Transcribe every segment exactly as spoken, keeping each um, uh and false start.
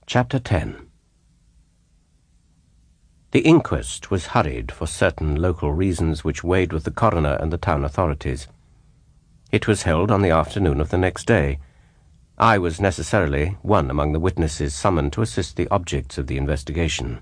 Chapter ten. The inquest was hurried for certain local reasons which weighed with the coroner and the town authorities. It was held on the afternoon of the next day. I was necessarily one among the witnesses summoned to assist the objects of the investigation.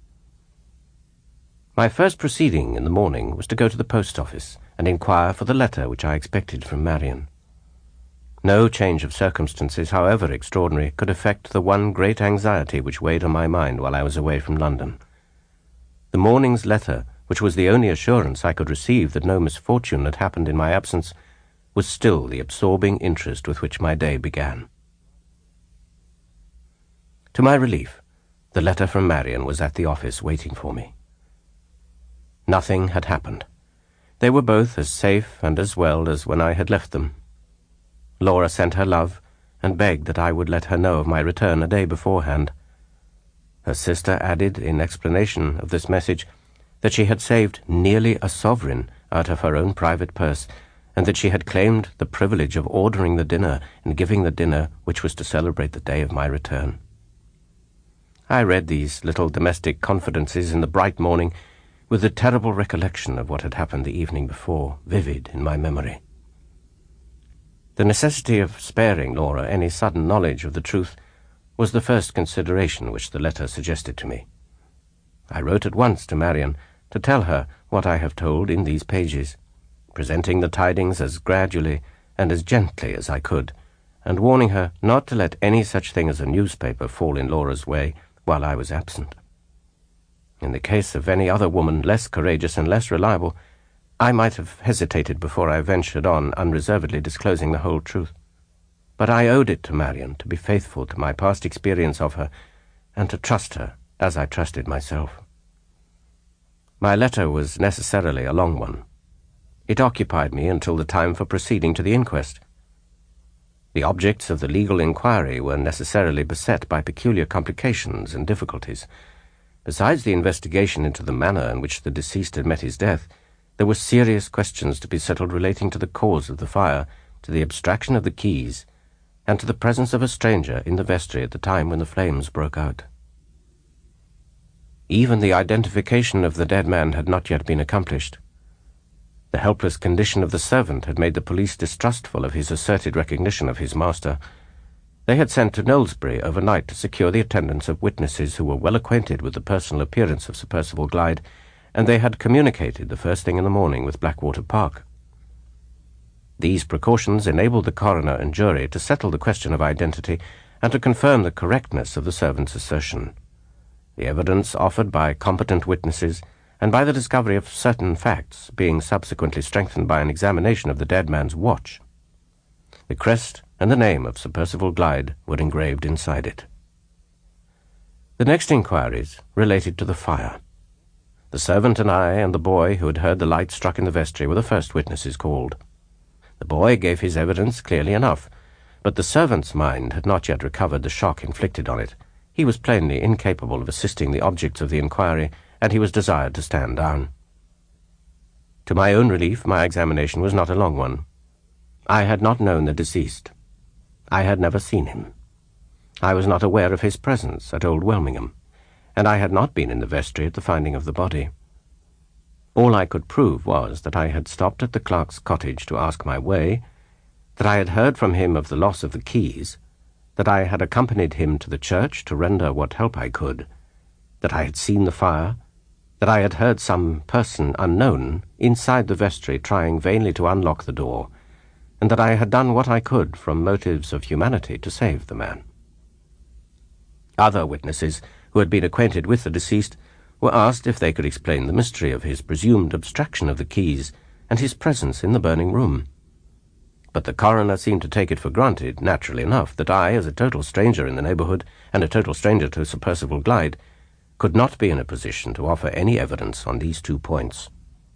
My first proceeding in the morning was to go to the post office and inquire for the letter which I expected from Marian. No change of circumstances, however extraordinary, could affect the one great anxiety which weighed on my mind while I was away from London. The morning's letter, which was the only assurance I could receive that no misfortune had happened in my absence, was still the absorbing interest with which my day began. To my relief, the letter from Marian was at the office waiting for me. Nothing had happened. They were both as safe and as well as when I had left them. Laura sent her love, and begged that I would let her know of my return a day beforehand. Her sister added, in explanation of this message, that she had saved nearly a sovereign out of her own private purse, and that she had claimed the privilege of ordering the dinner and giving the dinner which was to celebrate the day of my return. I read these little domestic confidences in the bright morning, with the terrible recollection of what had happened the evening before vivid in my memory. The necessity of sparing Laura any sudden knowledge of the truth was the first consideration which the letter suggested to me. I wrote at once to Marian to tell her what I have told in these pages, presenting the tidings as gradually and as gently as I could, and warning her not to let any such thing as a newspaper fall in Laura's way while I was absent. In the case of any other woman less courageous and less reliable, I might have hesitated before I ventured on unreservedly disclosing the whole truth. But I owed it to Marian to be faithful to my past experience of her, and to trust her as I trusted myself. My letter was necessarily a long one. It occupied me until the time for proceeding to the inquest. The objects of the legal inquiry were necessarily beset by peculiar complications and difficulties. Besides the investigation into the manner in which the deceased had met his death, there were serious questions to be settled relating to the cause of the fire, to the abstraction of the keys, and to the presence of a stranger in the vestry at the time when the flames broke out. Even the identification of the dead man had not yet been accomplished. The helpless condition of the servant had made the police distrustful of his asserted recognition of his master. They had sent to Knowlesbury overnight to secure the attendance of witnesses who were well acquainted with the personal appearance of Sir Percival Glyde, and they had communicated the first thing in the morning with Blackwater Park. These precautions enabled the coroner and jury to settle the question of identity and to confirm the correctness of the servant's assertion. The evidence offered by competent witnesses and by the discovery of certain facts being subsequently strengthened by an examination of the dead man's watch. The crest and the name of Sir Percival Glyde were engraved inside it. The next inquiries related to the fire. The servant and I and the boy who had heard the light struck in the vestry were the first witnesses called. The boy gave his evidence clearly enough, but the servant's mind had not yet recovered the shock inflicted on it. He was plainly incapable of assisting the objects of the inquiry, and he was desired to stand down. To my own relief, my examination was not a long one. I had not known the deceased. I had never seen him. I was not aware of his presence at Old Welmingham, and I had not been in the vestry at the finding of the body. All I could prove was that I had stopped at the clerk's cottage to ask my way, that I had heard from him of the loss of the keys, that I had accompanied him to the church to render what help I could, that I had seen the fire, that I had heard some person unknown inside the vestry trying vainly to unlock the door, and that I had done what I could from motives of humanity to save the man. Other witnesses who had been acquainted with the deceased were asked if they could explain the mystery of his presumed abstraction of the keys and his presence in the burning room. But the coroner seemed to take it for granted, naturally enough, that I, as a total stranger in the neighbourhood and a total stranger to Sir Percival Glyde, could not be in a position to offer any evidence on these two points.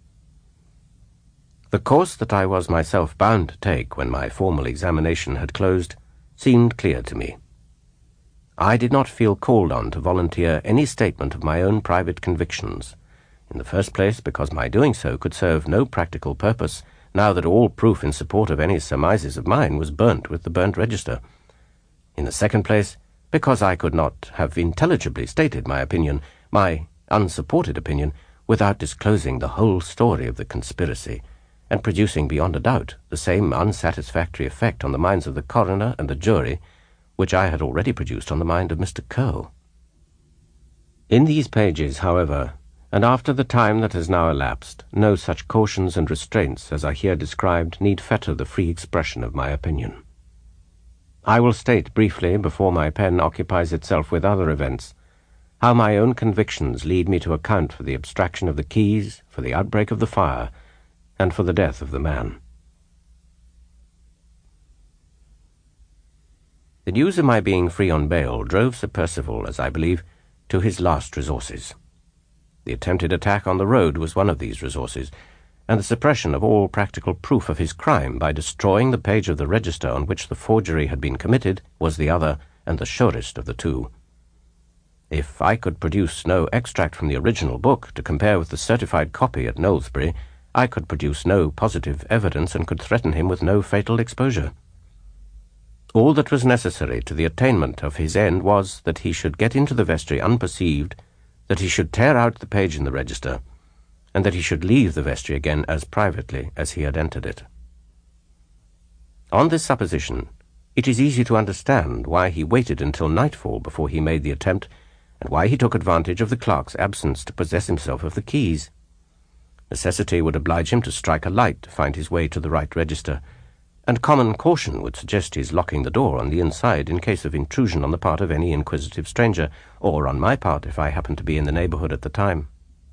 The course that I was myself bound to take when my formal examination had closed seemed clear to me. I did not feel called on to volunteer any statement of my own private convictions, in the first place because my doing so could serve no practical purpose now that all proof in support of any surmises of mine was burnt with the burnt register. In the second place, because I could not have intelligibly stated my opinion, my unsupported opinion, without disclosing the whole story of the conspiracy, and producing beyond a doubt the same unsatisfactory effect on the minds of the coroner and the jury which I had already produced on the mind of Mister Coe. In these pages, however, and after the time that has now elapsed, no such cautions and restraints as are here described need fetter the free expression of my opinion. I will state briefly, before my pen occupies itself with other events, how my own convictions lead me to account for the abstraction of the keys, for the outbreak of the fire, and for the death of the man. The news of my being free on bail drove Sir Percival, as I believe, to his last resources. The attempted attack on the road was one of these resources, and the suppression of all practical proof of his crime by destroying the page of the register on which the forgery had been committed was the other and the surest of the two. If I could produce no extract from the original book to compare with the certified copy at Knowlesbury, I could produce no positive evidence and could threaten him with no fatal exposure. All that was necessary to the attainment of his end was that he should get into the vestry unperceived, that he should tear out the page in the register, and that he should leave the vestry again as privately as he had entered it. On this supposition, it is easy to understand why he waited until nightfall before he made the attempt, and why he took advantage of the clerk's absence to possess himself of the keys. Necessity would oblige him to strike a light to find his way to the right register, and common caution would suggest his locking the door on the inside in case of intrusion on the part of any inquisitive stranger, or on my part if I happened to be in the neighbourhood at the time.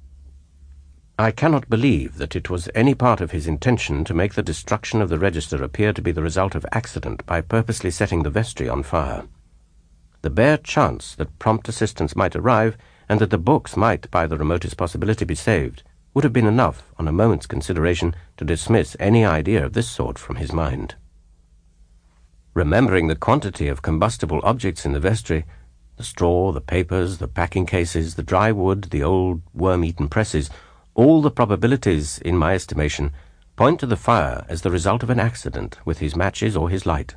I cannot believe that it was any part of his intention to make the destruction of the register appear to be the result of accident by purposely setting the vestry on fire. The bare chance that prompt assistance might arrive, and that the books might, by the remotest possibility, be saved, would have been enough, on a moment's consideration, to dismiss any idea of this sort from his mind. Remembering the quantity of combustible objects in the vestry, the straw, the papers, the packing cases, the dry wood, the old worm-eaten presses, all the probabilities, in my estimation, point to the fire as the result of an accident with his matches or his light.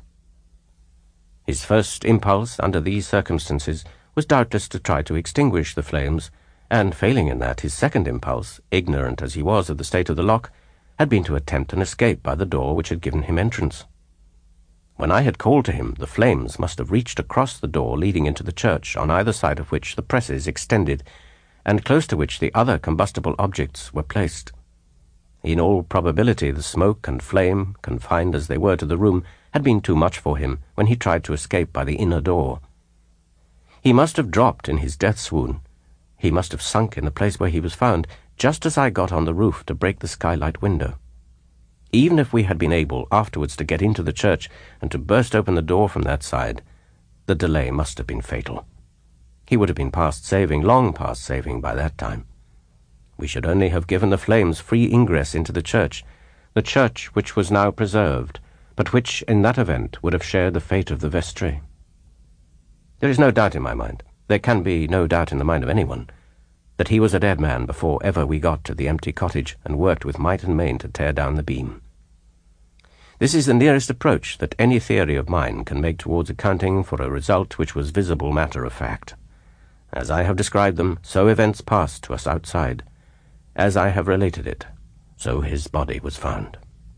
His first impulse, under these circumstances, was doubtless to try to extinguish the flames, and, failing in that, his second impulse, ignorant as he was of the state of the lock, had been to attempt an escape by the door which had given him entrance. When I had called to him, the flames must have reached across the door leading into the church, on either side of which the presses extended, and close to which the other combustible objects were placed. In all probability, the smoke and flame, confined as they were to the room, had been too much for him when he tried to escape by the inner door. He must have dropped in his death swoon. He must have sunk in the place where he was found, just as I got on the roof to break the skylight window. Even if we had been able afterwards to get into the church and to burst open the door from that side, the delay must have been fatal. He would have been past saving, long past saving by that time. We should only have given the flames free ingress into the church, the church which was now preserved, but which, in that event, would have shared the fate of the vestry. There is no doubt in my mind, there can be no doubt in the mind of anyone, that he was a dead man before ever we got to the empty cottage and worked with might and main to tear down the beam. This is the nearest approach that any theory of mine can make towards accounting for a result which was visible matter of fact. As I have described them, so events passed to us outside. As I have related it, so his body was found.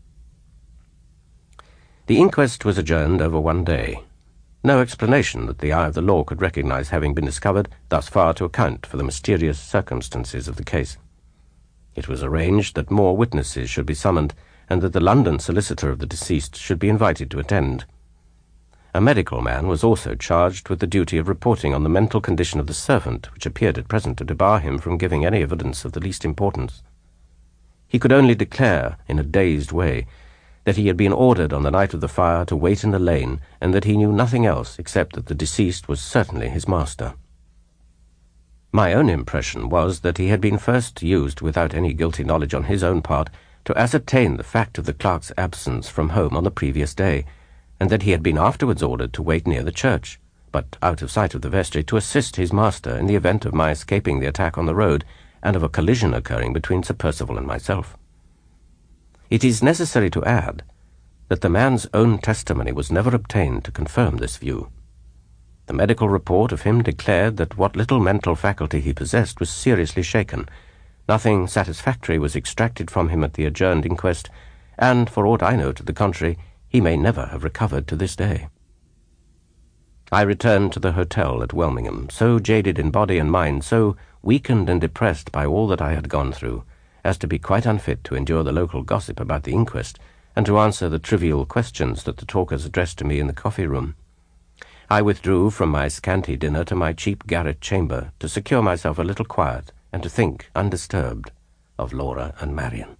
The inquest was adjourned over one day. No explanation that the eye of the law could recognize having been discovered thus far to account for the mysterious circumstances of the case. It was arranged that more witnesses should be summoned, and that the London solicitor of the deceased should be invited to attend. A medical man was also charged with the duty of reporting on the mental condition of the servant, which appeared at present to debar him from giving any evidence of the least importance. He could only declare, in a dazed way, that he had been ordered on the night of the fire to wait in the lane, and that he knew nothing else except that the deceased was certainly his master. My own impression was that he had been first used, without any guilty knowledge on his own part, to ascertain the fact of the clerk's absence from home on the previous day, and that he had been afterwards ordered to wait near the church, but out of sight of the vestry, to assist his master in the event of my escaping the attack on the road, and of a collision occurring between Sir Percival and myself. It is necessary to add that the man's own testimony was never obtained to confirm this view. The medical report of him declared that what little mental faculty he possessed was seriously shaken. Nothing satisfactory was extracted from him at the adjourned inquest, and, for aught I know to the contrary, he may never have recovered to this day. I returned to the hotel at Welmingham, so jaded in body and mind, so weakened and depressed by all that I had gone through, as to be quite unfit to endure the local gossip about the inquest, and to answer the trivial questions that the talkers addressed to me in the coffee-room. I withdrew from my scanty dinner to my cheap garret chamber to secure myself a little quiet and to think, undisturbed, of Laura and Marian.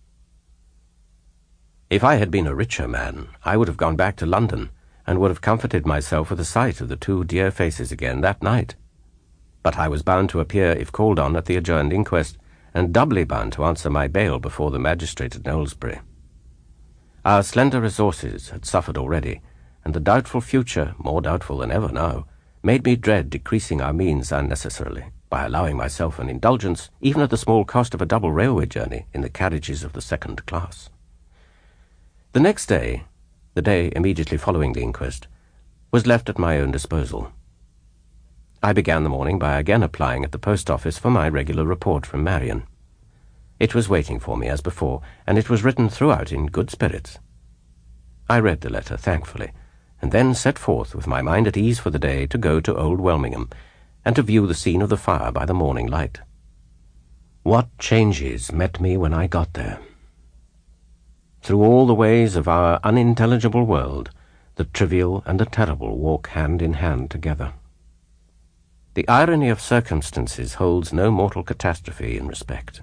If I had been a richer man, I would have gone back to London, and would have comforted myself with the sight of the two dear faces again that night. But I was bound to appear if called on at the adjourned inquest, and doubly bound to answer my bail before the magistrate at Knowlesbury. Our slender resources had suffered already, and the doubtful future, more doubtful than ever now, made me dread decreasing our means unnecessarily by allowing myself an indulgence even at the small cost of a double railway journey in the carriages of the second class. The next day, the day immediately following the inquest, was left at my own disposal. I began the morning by again applying at the post office for my regular report from Marian. It was waiting for me as before, and it was written throughout in good spirits. I read the letter thankfully, and then set forth with my mind at ease for the day to go to Old Welmingham, and to view the scene of the fire by the morning light. What changes met me when I got there! Through all the ways of our unintelligible world, the trivial and the terrible walk hand in hand together. The irony of circumstances holds no mortal catastrophe in respect.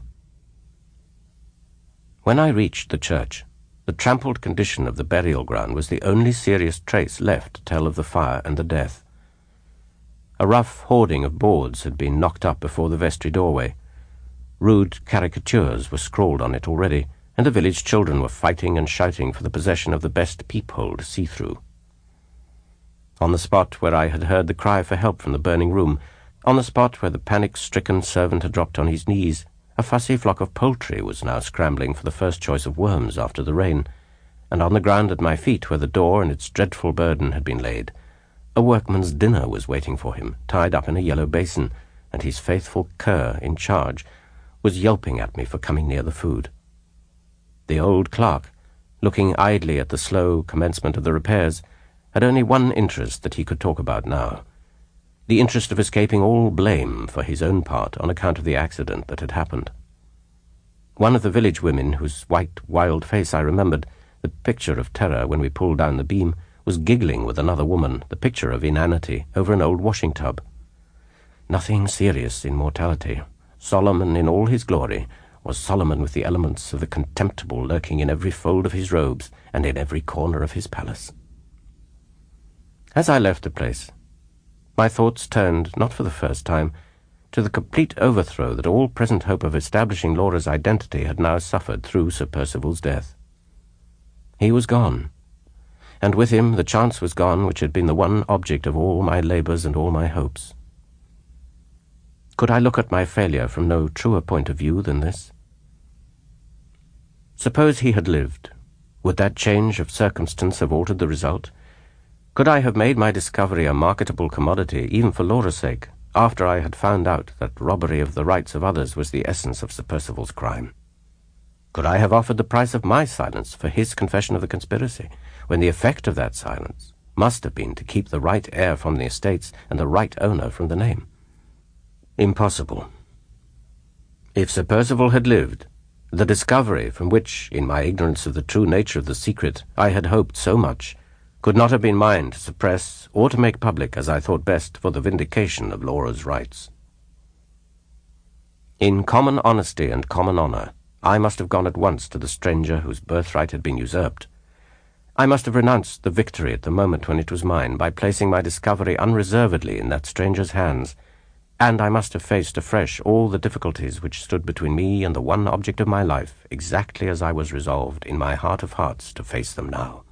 When I reached the church, the trampled condition of the burial ground was the only serious trace left to tell of the fire and the death. A rough hoarding of boards had been knocked up before the vestry doorway. Rude caricatures were scrawled on it already, and the village children were fighting and shouting for the possession of the best peephole to see through. On the spot where I had heard the cry for help from the burning room, on the spot where the panic-stricken servant had dropped on his knees, a fussy flock of poultry was now scrambling for the first choice of worms after the rain, and on the ground at my feet where the door and its dreadful burden had been laid, a workman's dinner was waiting for him, tied up in a yellow basin, and his faithful cur in charge was yelping at me for coming near the food. The old clerk, looking idly at the slow commencement of the repairs, had only one interest that he could talk about now, the interest of escaping all blame for his own part on account of the accident that had happened. One of the village women, whose white, wild face I remembered, the picture of terror when we pulled down the beam, was giggling with another woman, the picture of inanity, over an old washing tub. Nothing serious in mortality. Solomon in all his glory was Solomon with the elements of the contemptible lurking in every fold of his robes and in every corner of his palace. As I left the place, my thoughts turned, not for the first time, to the complete overthrow that all present hope of establishing Laura's identity had now suffered through Sir Percival's death. He was gone, and with him the chance was gone which had been the one object of all my labours and all my hopes. Could I look at my failure from no truer point of view than this? Suppose he had lived, would that change of circumstance have altered the result? Could I have made my discovery a marketable commodity, even for Laura's sake, after I had found out that robbery of the rights of others was the essence of Sir Percival's crime? Could I have offered the price of my silence for his confession of the conspiracy, when the effect of that silence must have been to keep the right heir from the estates and the right owner from the name? Impossible. If Sir Percival had lived, the discovery from which, in my ignorance of the true nature of the secret, I had hoped so much, could not have been mine to suppress or to make public as I thought best for the vindication of Laura's rights. In common honesty and common honour, I must have gone at once to the stranger whose birthright had been usurped. I must have renounced the victory at the moment when it was mine by placing my discovery unreservedly in that stranger's hands, and I must have faced afresh all the difficulties which stood between me and the one object of my life, exactly as I was resolved in my heart of hearts to face them now.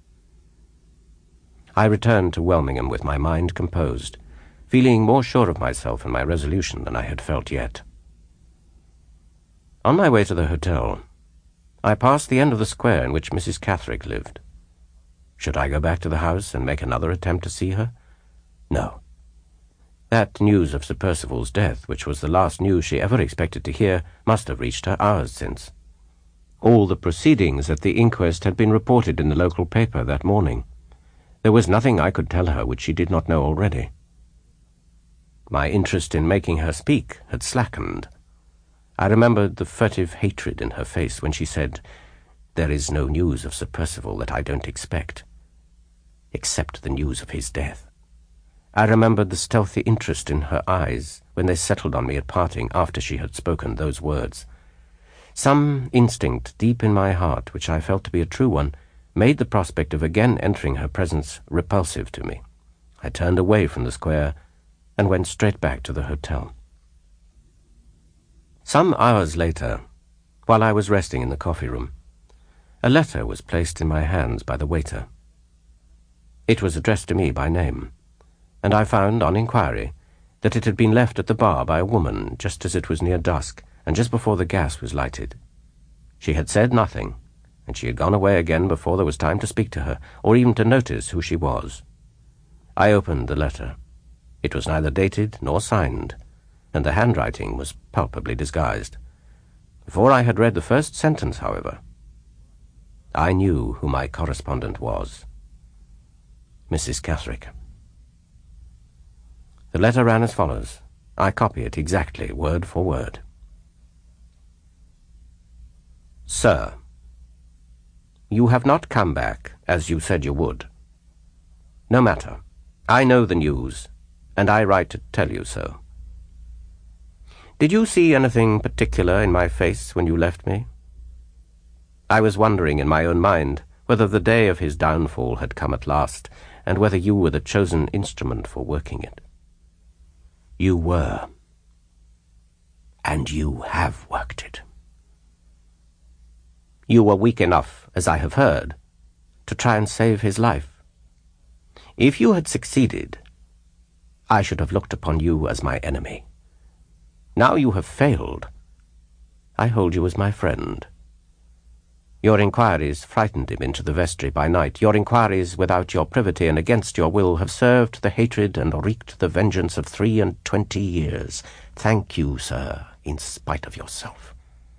I returned to Welmingham with my mind composed, feeling more sure of myself and my resolution than I had felt yet. On my way to the hotel, I passed the end of the square in which Missus Catherick lived. Should I go back to the house and make another attempt to see her? No, That news of Sir Percival's death, which was the last news she ever expected to hear, must have reached her hours since. All the proceedings at the inquest had been reported in the local paper that morning. There was nothing I could tell her which she did not know already. My interest in making her speak had slackened. I remembered the furtive hatred in her face when she said, "There is no news of Sir Percival that I don't expect, except the news of his death." I remembered the stealthy interest in her eyes when they settled on me at parting after she had spoken those words. Some instinct deep in my heart, which I felt to be a true one, made the prospect of again entering her presence repulsive to me. I turned away from the square and went straight back to the hotel. Some hours later, while I was resting in the coffee-room, a letter was placed in my hands by the waiter. It was addressed to me by name, and I found, on inquiry, that it had been left at the bar by a woman just as it was near dusk and just before the gas was lighted. She had said nothing, and she had gone away again before there was time to speak to her, or even to notice who she was. I opened the letter. It was neither dated nor signed, and the handwriting was palpably disguised. Before I had read the first sentence, however, I knew who my correspondent was. Missus Catherick. The letter ran as follows. I copy it exactly, word for word. Sir, you have not come back, as you said you would. No matter. I know the news, and I write to tell you so. Did you see anything particular in my face when you left me? I was wondering in my own mind whether the day of his downfall had come at last, and whether you were the chosen instrument for working it. You were, and you have worked it. You were weak enough, as I have heard, to try and save his life. If you had succeeded, I should have looked upon you as my enemy. Now you have failed. I hold you as my friend. Your inquiries frightened him into the vestry by night. Your inquiries, without your privity and against your will, have served the hatred and wreaked the vengeance of three and twenty years. Thank you, sir, in spite of yourself.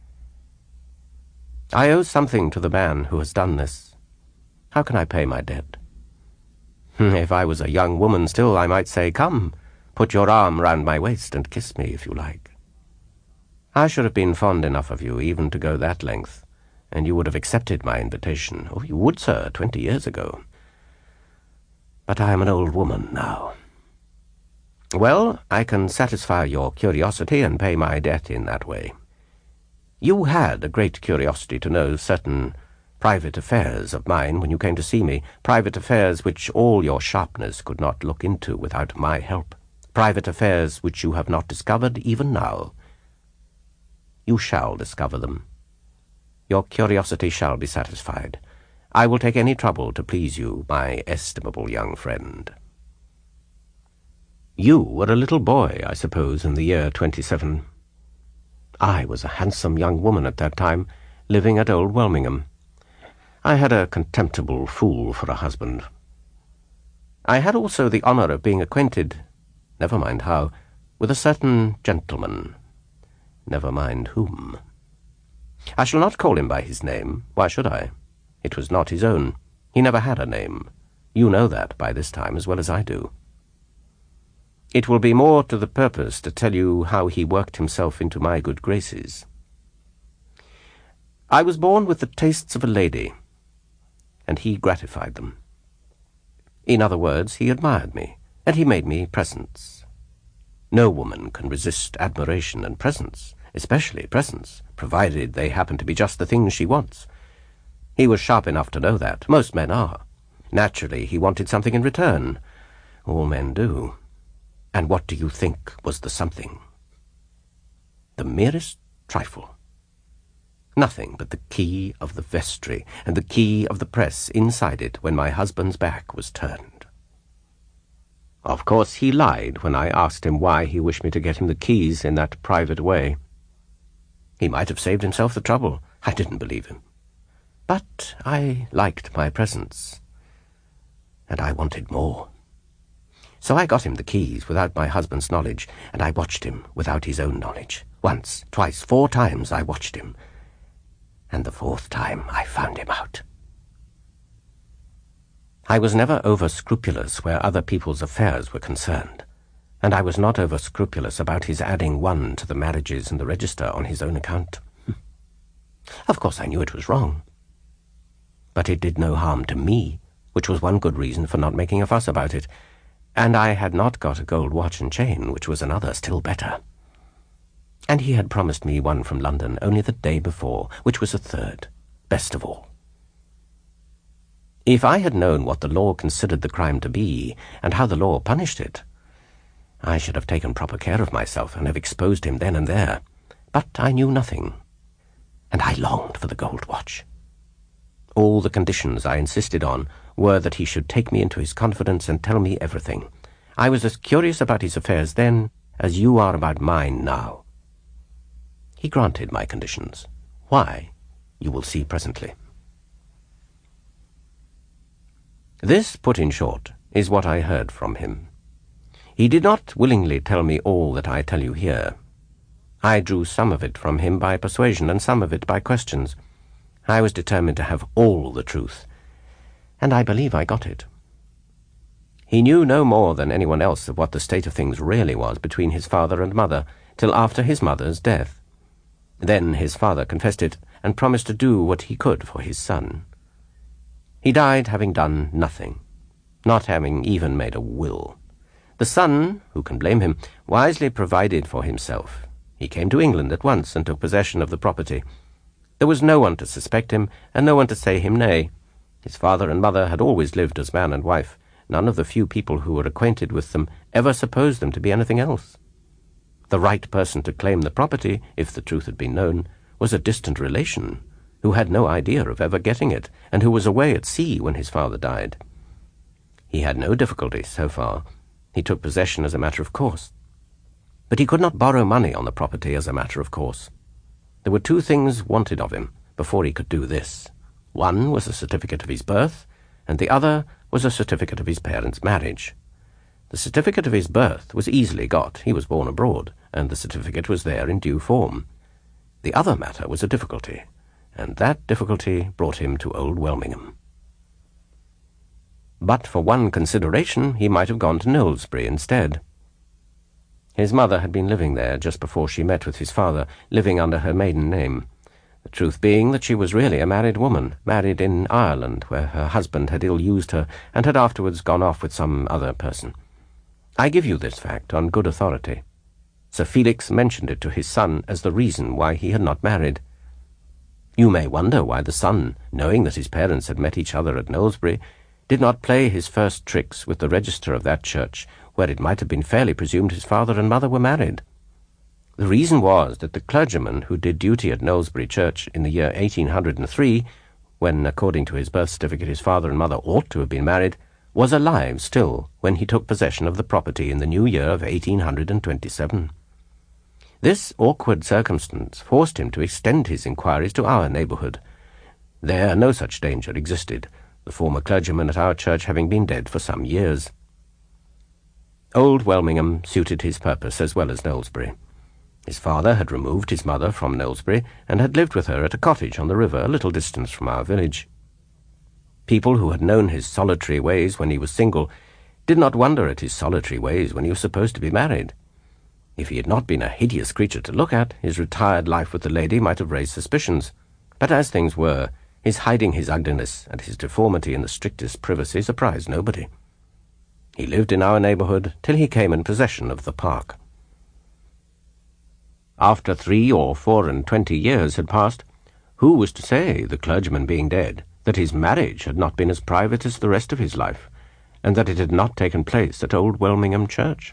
I owe something to the man who has done this. How can I pay my debt? If I was a young woman still, I might say, "Come, put your arm round my waist and kiss me if you like." I should have been fond enough of you even to go that length, and you would have accepted my invitation. Oh, you would, sir, twenty years ago. But I am an old woman now. Well, I can satisfy your curiosity and pay my debt in that way. You had a great curiosity to know certain private affairs of mine when you came to see me, private affairs which all your sharpness could not look into without my help, private affairs which you have not discovered even now. You shall discover them. Your curiosity shall be satisfied. I will take any trouble to please you, my estimable young friend. You were a little boy, I suppose, in the year twenty-seven. I was a handsome young woman at that time, living at Old Welmingham. I had a contemptible fool for a husband. I had also the honour of being acquainted, never mind how, with a certain gentleman, never mind whom. I shall not call him by his name. Why should I? It was not his own. He never had a name. You know that by this time as well as I do. It will be more to the purpose to tell you how he worked himself into my good graces. I was born with the tastes of a lady, and he gratified them. In other words, he admired me, and he made me presents. No woman can resist admiration and presents, especially presents, provided they happen to be just the things she wants. He was sharp enough to know that. Most men are. Naturally, he wanted something in return. All men do. And what do you think was the something? The merest trifle. Nothing but the key of the vestry and the key of the press inside it when my husband's back was turned. Of course, he lied when I asked him why he wished me to get him the keys in that private way. He might have saved himself the trouble. I didn't believe him. But I liked my presents, and I wanted more. So I got him the keys without my husband's knowledge, and I watched him without his own knowledge. Once, twice, four times I watched him. And the fourth time I found him out. I was never over-scrupulous where other people's affairs were concerned, and I was not over-scrupulous about his adding one to the marriages in the register on his own account. Of course I knew it was wrong, but it did no harm to me, which was one good reason for not making a fuss about it, and I had not got a gold watch and chain, which was another still better. And he had promised me one from London only the day before, which was a third, best of all. If I had known what the law considered the crime to be, and how the law punished it, I should have taken proper care of myself and have exposed him then and there. But I knew nothing, and I longed for the gold watch. All the conditions I insisted on were that he should take me into his confidence and tell me everything. I was as curious about his affairs then as you are about mine now. He granted my conditions. Why, you will see presently. This, put in short, is what I heard from him. He did not willingly tell me all that I tell you here. I drew some of it from him by persuasion and some of it by questions. I was determined to have all the truth, and I believe I got it. He knew no more than anyone else of what the state of things really was between his father and mother, till after his mother's death. Then his father confessed it, and promised to do what he could for his son. He died having done nothing, not having even made a will. The son, who can blame him, wisely provided for himself. He came to England at once and took possession of the property. There was no one to suspect him, and no one to say him nay. His father and mother had always lived as man and wife. None of the few people who were acquainted with them ever supposed them to be anything else. The right person to claim the property, if the truth had been known, was a distant relation, who had no idea of ever getting it, and who was away at sea when his father died. He had no difficulty so far. He took possession as a matter of course. But he could not borrow money on the property as a matter of course. There were two things wanted of him before he could do this. One was a certificate of his birth, and the other was a certificate of his parents' marriage. The certificate of his birth was easily got. He was born abroad, and the certificate was there in due form. The other matter was a difficulty, and that difficulty brought him to Old Welmingham. But for one consideration he might have gone to Knowlesbury instead. His mother had been living there just before she met with his father, living under her maiden name, the truth being that she was really a married woman, married in Ireland, where her husband had ill-used her and had afterwards gone off with some other person. I give you this fact on good authority. Sir Felix mentioned it to his son as the reason why he had not married. You may wonder why the son, knowing that his parents had met each other at Knowlesbury, did not play his first tricks with the register of that church, where it might have been fairly presumed his father and mother were married. The reason was that the clergyman who did duty at Knowlesbury Church in the year eighteen hundred and three, when, according to his birth certificate, his father and mother ought to have been married, was alive still when he took possession of the property in the new year of eighteen hundred and twenty-seven. This awkward circumstance forced him to extend his inquiries to our neighbourhood. There no such danger existed, the former clergyman at our church having been dead for some years. Old Welmingham suited his purpose as well as Knowlesbury. His father had removed his mother from Knowlesbury and had lived with her at a cottage on the river a little distance from our village. People who had known his solitary ways when he was single did not wonder at his solitary ways when he was supposed to be married. If he had not been a hideous creature to look at, his retired life with the lady might have raised suspicions. But as things were, his hiding his ugliness and his deformity in the strictest privacy surprised nobody. He lived in our neighbourhood till he came in possession of the park. After three or four and twenty years had passed, who was to say, the clergyman being dead, that his marriage had not been as private as the rest of his life, and that it had not taken place at Old Welmingham Church?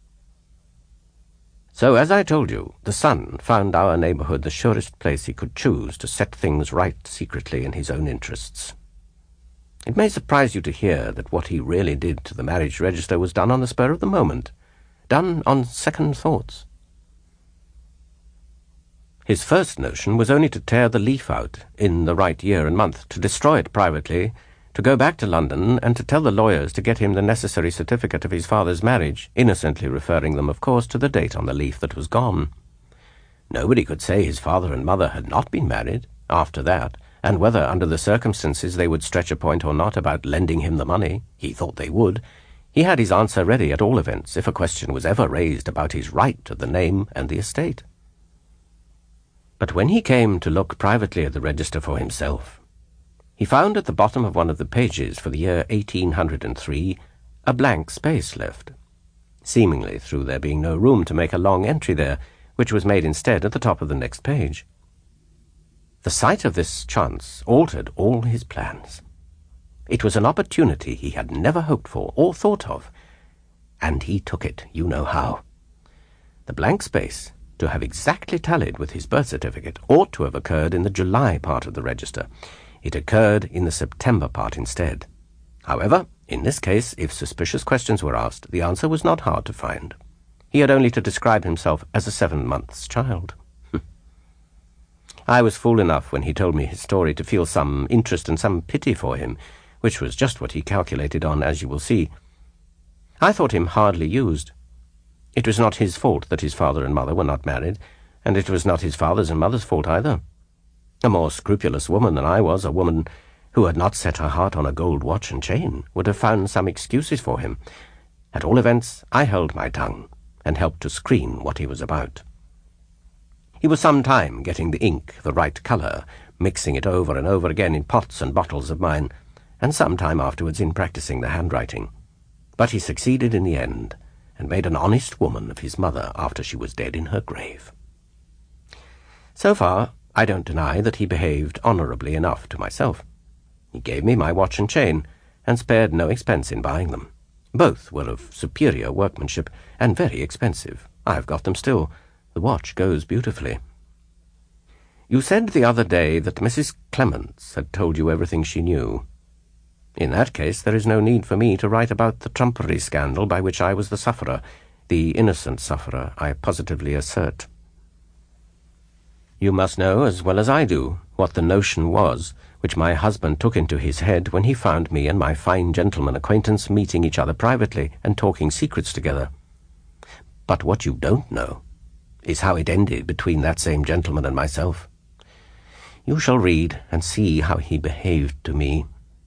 So, as I told you, the son found our neighbourhood the surest place he could choose to set things right secretly in his own interests. It may surprise you to hear that what he really did to the marriage register was done on the spur of the moment, done on second thoughts. His first notion was only to tear the leaf out in the right year and month, to destroy it privately, to go back to London and to tell the lawyers to get him the necessary certificate of his father's marriage, innocently referring them, of course, to the date on the leaf that was gone. Nobody could say his father and mother had not been married after that, and whether, under the circumstances, they would stretch a point or not about lending him the money. He thought they would. He had his answer ready at all events, if a question was ever raised about his right to the name and the estate. But when he came to look privately at the register for himself, he found at the bottom of one of the pages for the year eighteen hundred and three a blank space left, seemingly through there being no room to make a long entry there, which was made instead at the top of the next page. The sight of this chance altered all his plans. It was an opportunity he had never hoped for or thought of, and he took it, you know how. The blank space, to have exactly tallied with his birth certificate, ought to have occurred in the July part of the register. It occurred in the September part instead. However, in this case, if suspicious questions were asked, the answer was not hard to find. He had only to describe himself as a seven months child. I was fool enough, when he told me his story, to feel some interest and some pity for him, which was just what he calculated on, as you will see. I thought him hardly used. It was not his fault that his father and mother were not married, and it was not his father's and mother's fault either. A more scrupulous woman than I was, a woman who had not set her heart on a gold watch and chain, would have found some excuses for him. At all events, I held my tongue, and helped to screen what he was about. He was some time getting the ink the right colour, mixing it over and over again in pots and bottles of mine, and some time afterwards in practising the handwriting. But he succeeded in the end, and made an honest woman of his mother after she was dead in her grave. So far, I don't deny that he behaved honourably enough to myself. He gave me my watch and chain, and spared no expense in buying them. Both were of superior workmanship, and very expensive. I have got them still. The watch goes beautifully. You said the other day that Missus Clements had told you everything she knew. In that case, there is no need for me to write about the trumpery scandal by which I was the sufferer, the innocent sufferer, I positively assert. You must know, as well as I do, what the notion was which my husband took into his head when he found me and my fine gentleman acquaintance meeting each other privately and talking secrets together. But what you don't know is how it ended between that same gentleman and myself. You shall read and see how he behaved to me.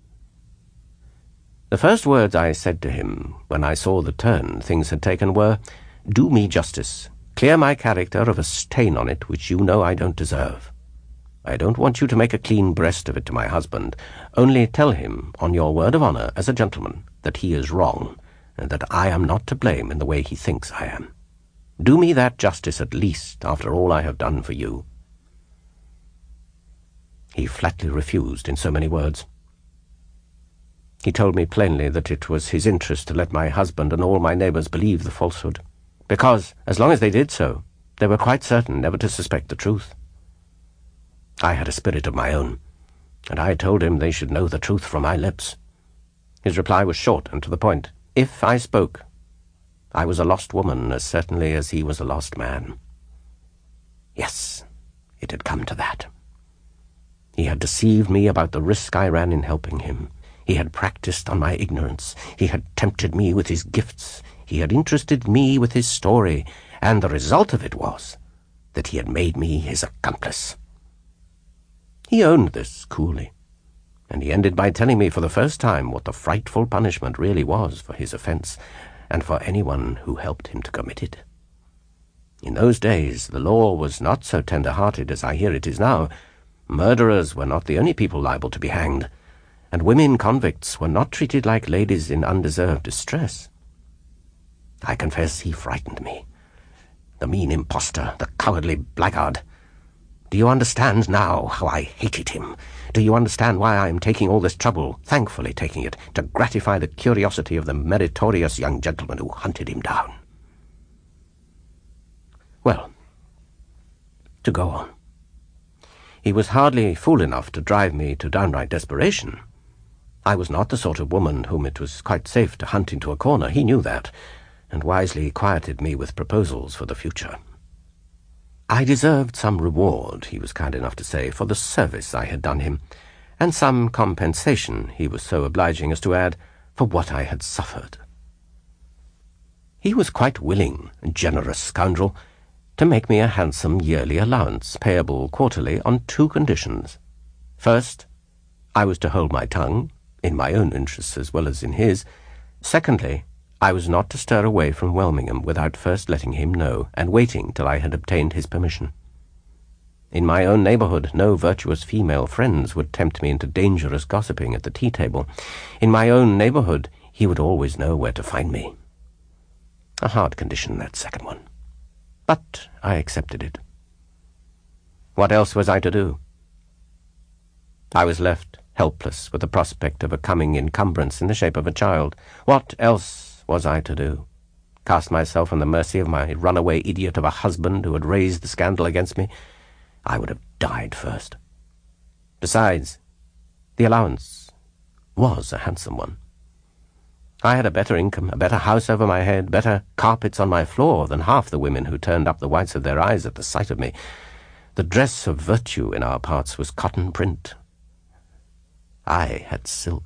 The first words I said to him when I saw the turn things had taken were, "Do me justice. Clear my character of a stain on it which you know I don't deserve. I don't want you to make a clean breast of it to my husband. Only tell him, on your word of honour as a gentleman, that he is wrong, and that I am not to blame in the way he thinks I am. Do me that justice at least, after all I have done for you." He flatly refused in so many words. He told me plainly that it was his interest to let my husband and all my neighbours believe the falsehood, because, as long as they did so, they were quite certain never to suspect the truth. I had a spirit of my own, and I told him they should know the truth from my lips. His reply was short and to the point. If I spoke, I was a lost woman as certainly as he was a lost man. Yes, it had come to that. He had deceived me about the risk I ran in helping him. He had practised on my ignorance. He had tempted me with his gifts. He had interested me with his story, and the result of it was that he had made me his accomplice. He owned this coolly, and he ended by telling me for the first time what the frightful punishment really was for his offence, and for anyone who helped him to commit it. In those days the law was not so tender-hearted as I hear it is now. Murderers were not the only people liable to be hanged, and women convicts were not treated like ladies in undeserved distress. I confess he frightened me. The mean impostor, the cowardly blackguard. Do you understand now how I hated him? Do you understand why I am taking all this trouble, thankfully taking it, to gratify the curiosity of the meritorious young gentleman who hunted him down? Well, to go on. He was hardly fool enough to drive me to downright desperation. I was not the sort of woman whom it was quite safe to hunt into a corner. He knew that, and wisely quieted me with proposals for the future. I deserved some reward, he was kind enough to say, for the service I had done him, and some compensation, he was so obliging as to add, for what I had suffered. He was quite willing, generous scoundrel, to make me a handsome yearly allowance, payable quarterly on two conditions. First, I was to hold my tongue, in my own interests as well as in his. Secondly, I was not to stir away from Welmingham without first letting him know, and waiting till I had obtained his permission. In my own neighbourhood, no virtuous female friends would tempt me into dangerous gossiping at the tea-table. In my own neighbourhood, he would always know where to find me. A hard condition, that second one. But I accepted it. What else was I to do? I was left helpless with the prospect of a coming encumbrance in the shape of a child. What else was I to do? Cast myself on the mercy of my runaway idiot of a husband who had raised the scandal against me? I would have died first. Besides, the allowance was a handsome one. I had a better income, a better house over my head, better carpets on my floor than half the women who turned up the whites of their eyes at the sight of me. The dress of virtue in our parts was cotton print. I had silk.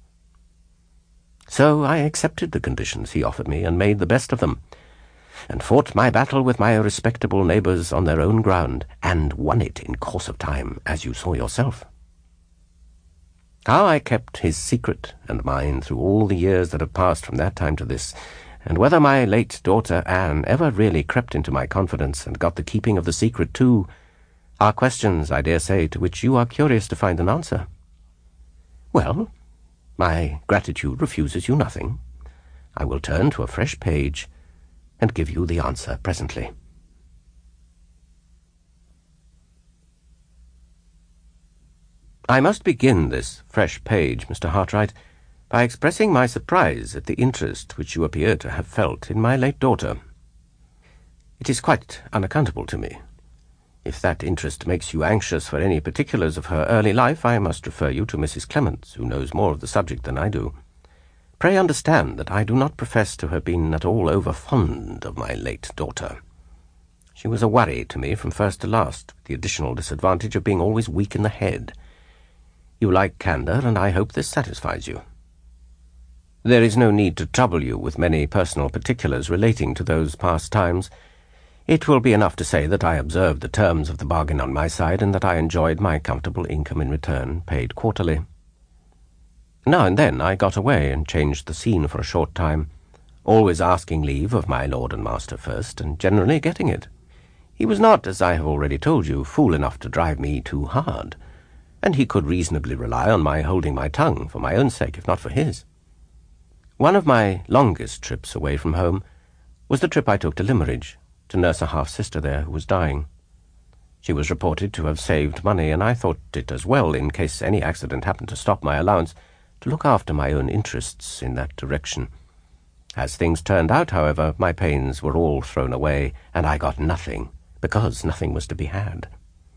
So I accepted the conditions he offered me and made the best of them, and fought my battle with my respectable neighbours on their own ground, and won it in course of time, as you saw yourself. How I kept his secret and mine through all the years that have passed from that time to this, and whether my late daughter Anne ever really crept into my confidence and got the keeping of the secret too, are questions, I dare say, to which you are curious to find an answer. Well, my gratitude refuses you nothing. I will turn to a fresh page and give you the answer presently. I must begin this fresh page, Mister Hartright, by expressing my surprise at the interest which you appear to have felt in my late daughter. It is quite unaccountable to me. If that interest makes you anxious for any particulars of her early life, I must refer you to Missus Clements, who knows more of the subject than I do. Pray understand that I do not profess to have been at all over-fond of my late daughter. She was a worry to me from first to last, with the additional disadvantage of being always weak in the head. You like candour, and I hope this satisfies you. There is no need to trouble you with many personal particulars relating to those past times. It will be enough to say that I observed the terms of the bargain on my side, and that I enjoyed my comfortable income in return, paid quarterly. Now and then I got away and changed the scene for a short time, always asking leave of my lord and master first, and generally getting it. He was not, as I have already told you, fool enough to drive me too hard, and he could reasonably rely on my holding my tongue, for my own sake, if not for his. One of my longest trips away from home was the trip I took to Limmeridge, to nurse a half-sister there who was dying. She was reported to have saved money, and I thought it as well, in case any accident happened to stop my allowance, to look after my own interests in that direction. As things turned out, however, my pains were all thrown away, and I got nothing, because nothing was to be had.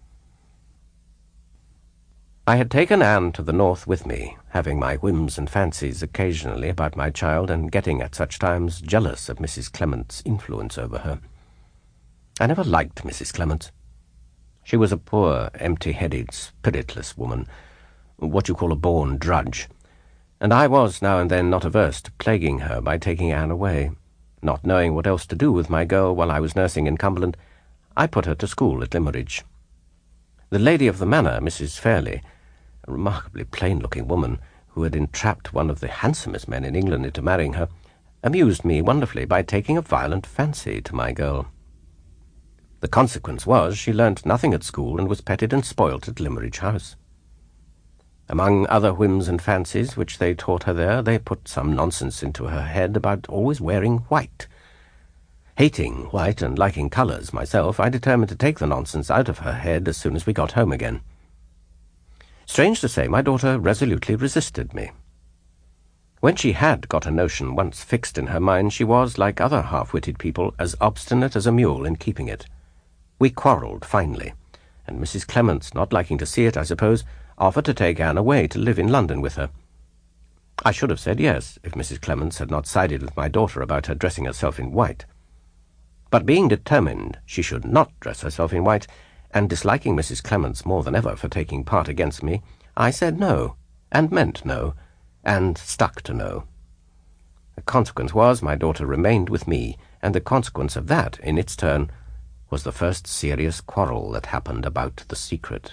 I had taken Anne to the north with me, having my whims and fancies occasionally about my child, and getting at such times jealous of Missus Clements' influence over her. I never liked Missus Clements. She was a poor, empty-headed, spiritless woman, what you call a born drudge, and I was now and then not averse to plaguing her by taking Anne away. Not knowing what else to do with my girl while I was nursing in Cumberland, I put her to school at Limmeridge. The lady of the manor, Missus Fairley, a remarkably plain-looking woman who had entrapped one of the handsomest men in England into marrying her, amused me wonderfully by taking a violent fancy to my girl. The consequence was she learnt nothing at school and was petted and spoilt at Limmeridge House. Among other whims and fancies which they taught her there, they put some nonsense into her head about always wearing white. Hating white and liking colours myself, I determined to take the nonsense out of her head as soon as we got home again. Strange to say, my daughter resolutely resisted me. When she had got a notion once fixed in her mind, she was, like other half-witted people, as obstinate as a mule in keeping it. We quarrelled finally, and Missus Clements, not liking to see it, I suppose, offered to take Anne away to live in London with her. I should have said yes, if Missus Clements had not sided with my daughter about her dressing herself in white. But being determined she should not dress herself in white, and disliking Missus Clements more than ever for taking part against me, I said no, and meant no, and stuck to no. The consequence was my daughter remained with me, and the consequence of that, in its turn, was the first serious quarrel that happened about the secret.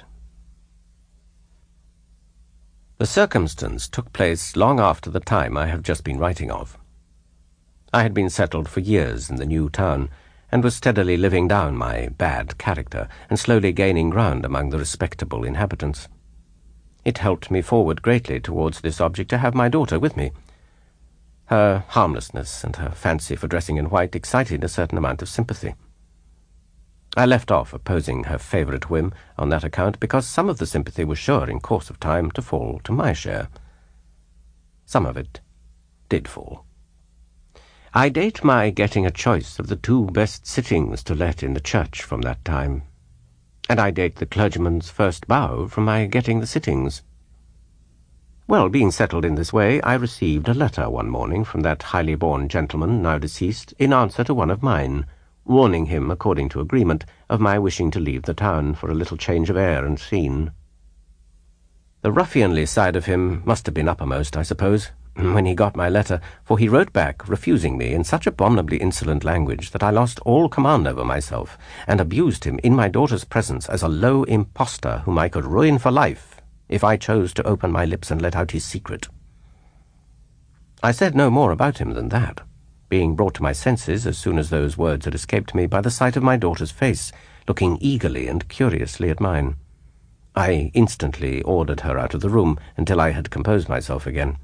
The circumstance took place long after the time I have just been writing of. I had been settled for years in the new town, and was steadily living down my bad character, and slowly gaining ground among the respectable inhabitants. It helped me forward greatly towards this object to have my daughter with me. Her harmlessness and her fancy for dressing in white excited a certain amount of sympathy. I left off opposing her favourite whim on that account, because some of the sympathy was sure in course of time to fall to my share. Some of it did fall. I date my getting a choice of the two best sittings to let in the church from that time, and I date the clergyman's first bow from my getting the sittings. Well, being settled in this way, I received a letter one morning from that highly-born gentleman, now deceased, in answer to one of mine, warning him, according to agreement, of my wishing to leave the town for a little change of air and scene. The ruffianly side of him must have been uppermost, I suppose, when he got my letter, for he wrote back, refusing me in such abominably insolent language that I lost all command over myself, and abused him in my daughter's presence as a low impostor whom I could ruin for life if I chose to open my lips and let out his secret. I said no more about him than that, being brought to my senses as soon as those words had escaped me by the sight of my daughter's face, looking eagerly and curiously at mine. I instantly ordered her out of the room until I had composed myself again.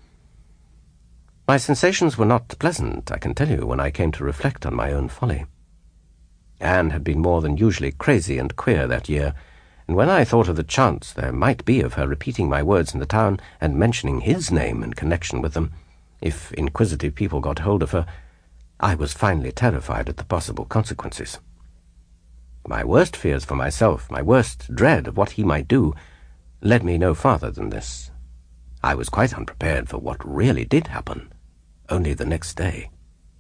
My sensations were not pleasant, I can tell you, when I came to reflect on my own folly. Anne had been more than usually crazy and queer that year, and when I thought of the chance there might be of her repeating my words in the town and mentioning his name in connection with them, if inquisitive people got hold of her, I was finally terrified at the possible consequences. My worst fears for myself, my worst dread of what he might do, led me no farther than this. I was quite unprepared for what really did happen, only the next day.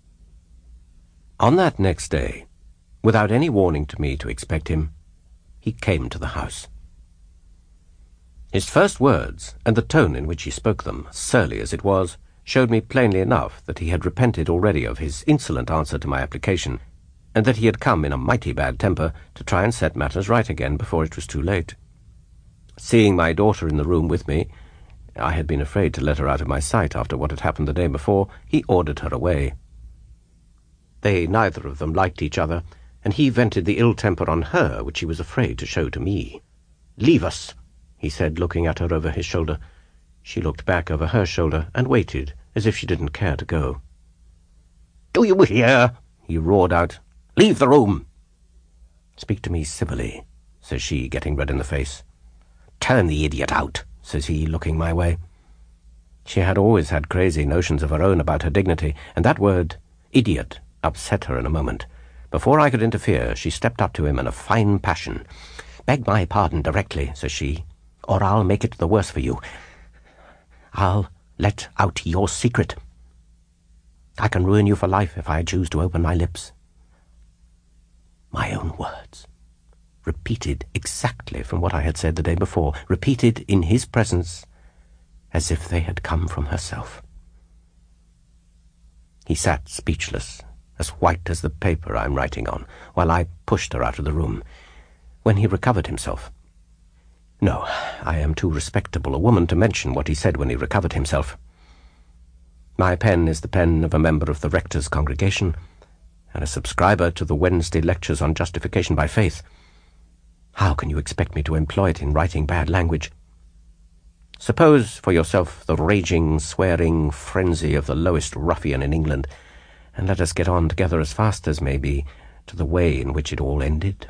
On that next day, without any warning to me to expect him, he came to the house. His first words, and the tone in which he spoke them, surly as it was, showed me plainly enough that he had repented already of his insolent answer to my application, and that he had come in a mighty bad temper to try and set matters right again before it was too late. Seeing my daughter in the room with me, I had been afraid to let her out of my sight after what had happened the day before, he ordered her away. They neither of them liked each other, and he vented the ill temper on her which he was afraid to show to me. "Leave us," he said, looking at her over his shoulder. She looked back over her shoulder and waited, as if she didn't care to go. "Do you hear?" he roared out. "Leave the room." "Speak to me civilly," says she, getting red in the face. "Turn the idiot out," says he, looking my way. She had always had crazy notions of her own about her dignity, and that word, idiot, upset her in a moment. Before I could interfere, she stepped up to him in a fine passion. "Beg my pardon directly," says she, "or I'll make it the worse for you. I'll let out your secret. I can ruin you for life if I choose to open my lips." My own words, repeated exactly from what I had said the day before, repeated in his presence as if they had come from herself. He sat speechless, as white as the paper I'm writing on, while I pushed her out of the room. When he recovered himself— No, I am too respectable a woman to mention what he said when he recovered himself. My pen is the pen of a member of the rector's congregation, and a subscriber to the Wednesday lectures on justification by faith. How can you expect me to employ it in writing bad language? Suppose for yourself the raging, swearing frenzy of the lowest ruffian in England, and let us get on together as fast as may be to the way in which it all ended.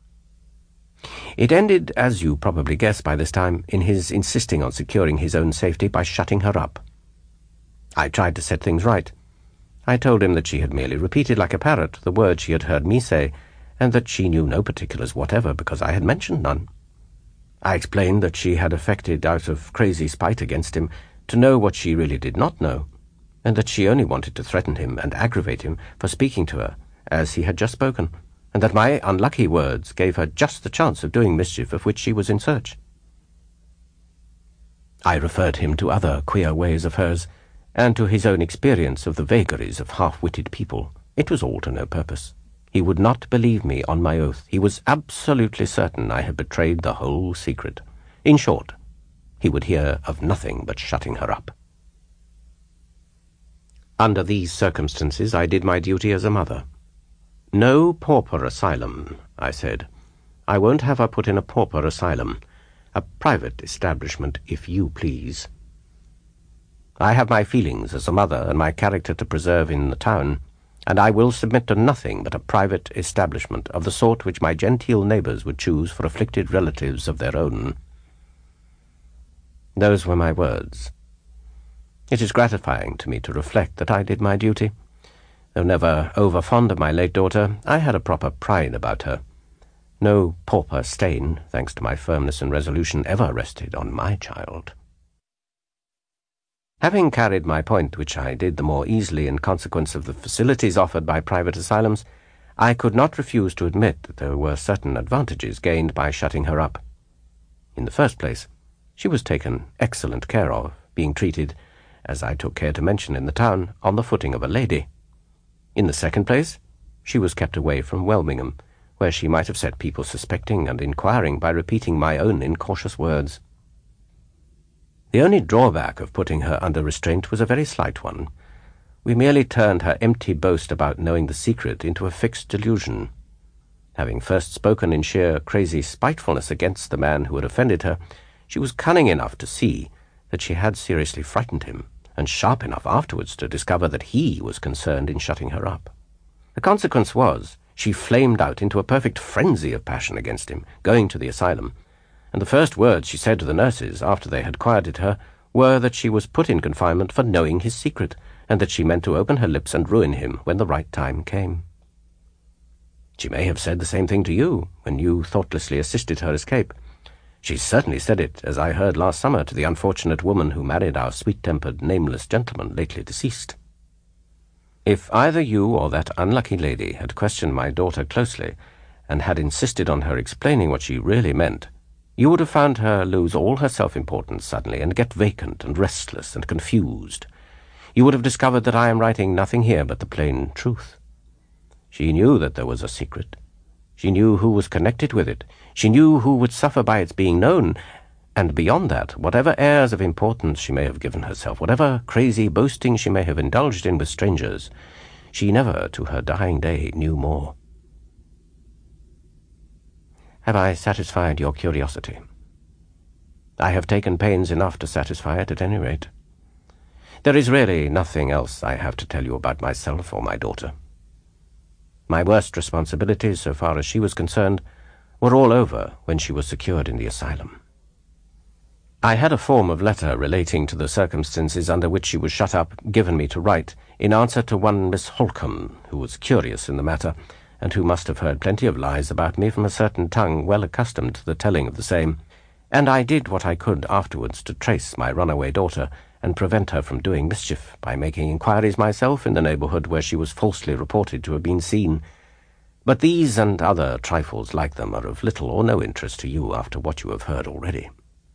It ended, as you probably guess by this time, in his insisting on securing his own safety by shutting her up. I tried to set things right. I told him that she had merely repeated like a parrot the words she had heard me say, and that she knew no particulars whatever because I had mentioned none. I explained that she had affected out of crazy spite against him to know what she really did not know, and that she only wanted to threaten him and aggravate him for speaking to her, as he had just spoken, and that my unlucky words gave her just the chance of doing mischief of which she was in search. I referred him to other queer ways of hers, and to his own experience of the vagaries of half-witted people. It was all to no purpose. He would not believe me on my oath. He was absolutely certain I had betrayed the whole secret. In short, he would hear of nothing but shutting her up. Under these circumstances, I did my duty as a mother. "No pauper asylum," I said. "I won't have her put in a pauper asylum. A private establishment, if you please. I have my feelings as a mother and my character to preserve in the town, and I will submit to nothing but a private establishment of the sort which my genteel neighbours would choose for afflicted relatives of their own." Those were my words. It is gratifying to me to reflect that I did my duty. Though never over fond of my late daughter, I had a proper pride about her. No pauper stain, thanks to my firmness and resolution, ever rested on my child. Having carried my point, which I did the more easily in consequence of the facilities offered by private asylums, I could not refuse to admit that there were certain advantages gained by shutting her up. In the first place, she was taken excellent care of, being treated, as I took care to mention in the town, on the footing of a lady. In the second place, she was kept away from Welmingham, where she might have set people suspecting and inquiring by repeating my own incautious words. The only drawback of putting her under restraint was a very slight one. We merely turned her empty boast about knowing the secret into a fixed delusion. Having first spoken in sheer crazy spitefulness against the man who had offended her, she was cunning enough to see that she had seriously frightened him, and sharp enough afterwards to discover that he was concerned in shutting her up. The consequence was, she flamed out into a perfect frenzy of passion against him, going to the asylum, and the first words she said to the nurses, after they had quieted her, were that she was put in confinement for knowing his secret, and that she meant to open her lips and ruin him when the right time came. She may have said the same thing to you, when you thoughtlessly assisted her escape. She certainly said it, as I heard last summer, to the unfortunate woman who married our sweet-tempered, nameless gentleman lately deceased. If either you or that unlucky lady had questioned my daughter closely, and had insisted on her explaining what she really meant, you would have found her lose all her self-importance suddenly, and get vacant and restless and confused. You would have discovered that I am writing nothing here but the plain truth. She knew that there was a secret. She knew who was connected with it. She knew who would suffer by its being known. And beyond that, whatever airs of importance she may have given herself, whatever crazy boasting she may have indulged in with strangers, she never, to her dying day, knew more. Have I satisfied your curiosity? I have taken pains enough to satisfy it, at any rate. There is really nothing else I have to tell you about myself or my daughter. My worst responsibilities, so far as she was concerned, were all over when she was secured in the asylum. I had a form of letter relating to the circumstances under which she was shut up given me to write, in answer to one Miss Holcombe, who was curious in the matter, and who must have heard plenty of lies about me from a certain tongue well accustomed to the telling of the same, and I did what I could afterwards to trace my runaway daughter and prevent her from doing mischief by making inquiries myself in the neighbourhood where she was falsely reported to have been seen. But these and other trifles like them are of little or no interest to you after what you have heard already.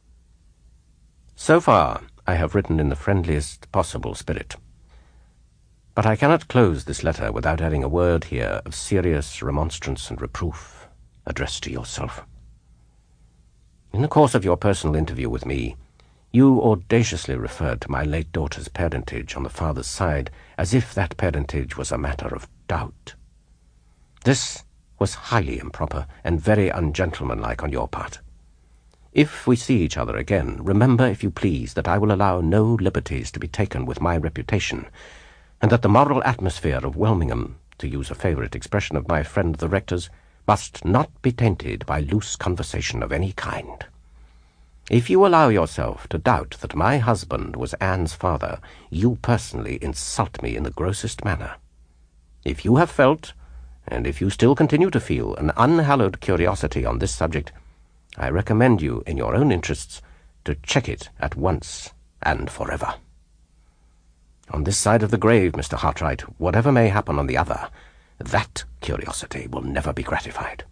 So far I have written in the friendliest possible spirit. But I cannot close this letter without adding a word here of serious remonstrance and reproof, addressed to yourself. In the course of your personal interview with me, you audaciously referred to my late daughter's parentage on the father's side, as if that parentage was a matter of doubt. This was highly improper and very ungentlemanlike on your part. If we see each other again, remember, if you please, that I will allow no liberties to be taken with my reputation, and that the moral atmosphere of Welmingham, to use a favourite expression of my friend the rector's, must not be tainted by loose conversation of any kind. If you allow yourself to doubt that my husband was Anne's father, you personally insult me in the grossest manner. If you have felt, and if you still continue to feel, an unhallowed curiosity on this subject, I recommend you, in your own interests, to check it at once and forever. On this side of the grave, Mister Hartright, whatever may happen on the other, that curiosity will never be gratified.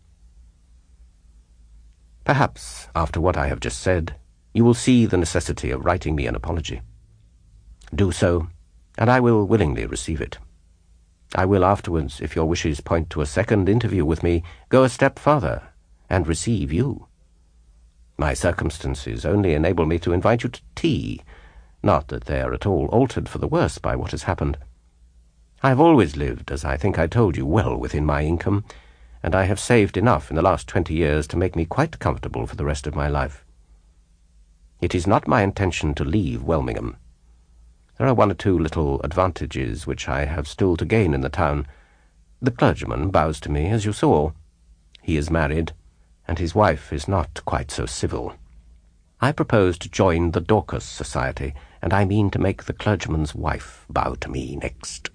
Perhaps, after what I have just said, you will see the necessity of writing me an apology. Do so, and I will willingly receive it. I will afterwards, if your wishes point to a second interview with me, go a step farther and receive you. My circumstances only enable me to invite you to tea, not that they are at all altered for the worse by what has happened. I have always lived, as I think I told you, well within my income, and I have saved enough in the last twenty years to make me quite comfortable for the rest of my life. It is not my intention to leave Welmingham. There are one or two little advantages which I have still to gain in the town. The clergyman bows to me, as you saw. He is married, and his wife is not quite so civil. I propose to join the Dorcas Society, and I mean to make the clergyman's wife bow to me next.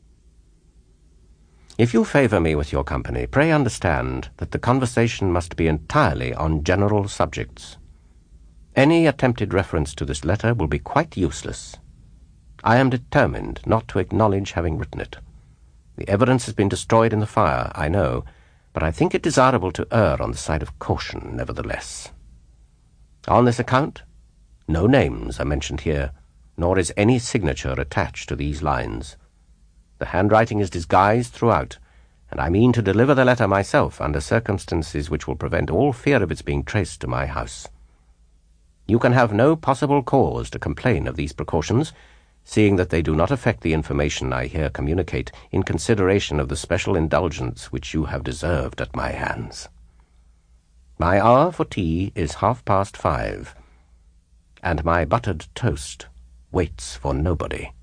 If you favour me with your company, pray understand that the conversation must be entirely on general subjects. Any attempted reference to this letter will be quite useless. I am determined not to acknowledge having written it. The evidence has been destroyed in the fire, I know, but I think it desirable to err on the side of caution, nevertheless. On this account, no names are mentioned here, nor is any signature attached to these lines. The handwriting is disguised throughout, and I mean to deliver the letter myself under circumstances which will prevent all fear of its being traced to my house. You can have no possible cause to complain of these precautions, seeing that they do not affect the information I here communicate in consideration of the special indulgence which you have deserved at my hands. My hour for tea is half past five, and my buttered toast waits for nobody.